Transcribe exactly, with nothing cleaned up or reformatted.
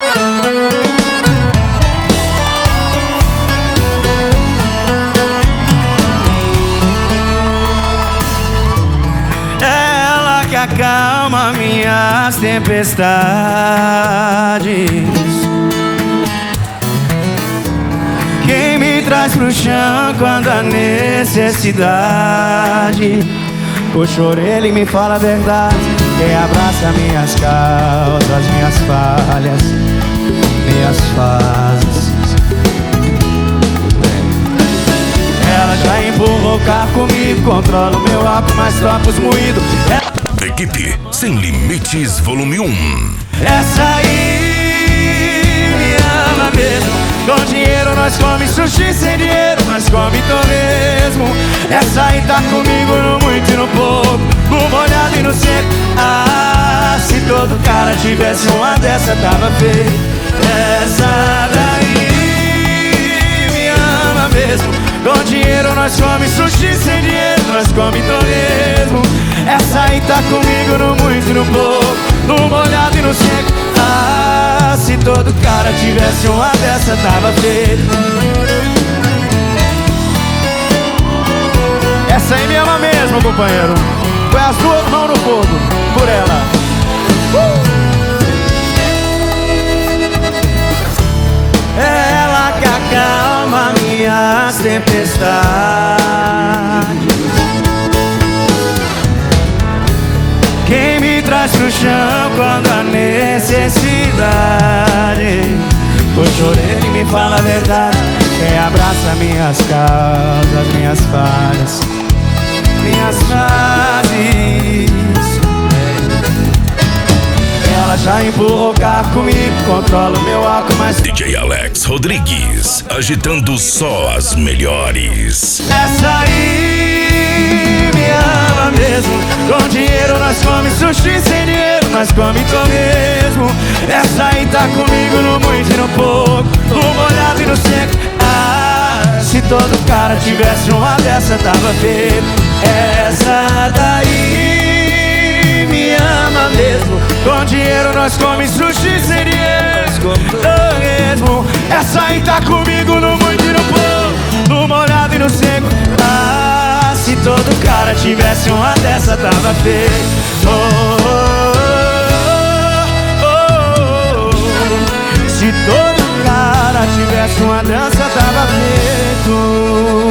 Ela que acalma minhas tempestades, quem me traz pro chão quando há necessidade. Puxa a orelha e me fala a verdade, quem abraça minhas causas, minhas falhas, minhas fases. Ela já empurrou o carro comigo, controla o meu álcool, mas troca os moídos. Ela... Equipe Sem Limites Volume um. Essa aí me ama mesmo. Com dinheiro nós come sushi, sem dinheiro nós come torresmo. Essa aí tá comigo no muito e no pouco, no molhado e no seco. Ah, se todo cara tivesse uma dessa tava feio. Essa daí me ama mesmo. Com dinheiro nós come sushi, sem dinheiro nós come torresmo. Essa aí tá comigo no muito e no pouco, no molhado e no seco. Ah, se todo cara tivesse uma dessa tava feito. Essa aí me ama mesmo, companheiro. Põe as duas mãos no fogo por ela. uh! Ela que acalma minhas tempestades, quem me traz pro chão quando há necessidade. Puxa a orelha e me fala a verdade, quem abraça minhas causas, minhas falhas, minhas fases. Ela já empurrou o carro comigo, controla o meu álcool, mas D J Alex Rodrigues, agitando só as melhores. essa aí me ama mesmo. Com dinheiro nós come sushi, sem dinheiro nós come torresmo. Essa aí tá comigo no muito e no pouco, no molhado e no seco. Ah, se todo cara tivesse uma dessa tava feito. Essa daí me ama mesmo. Com dinheiro nós come sushi, sem dinheiro nós come torresmo. Essa aí tá comigo no muito e no pouco, no molhado e no seco. Ah, se todo cara tivesse uma dessa tava feito. Oh, oh, oh, oh. Se todo cara tivesse uma dança tava feito.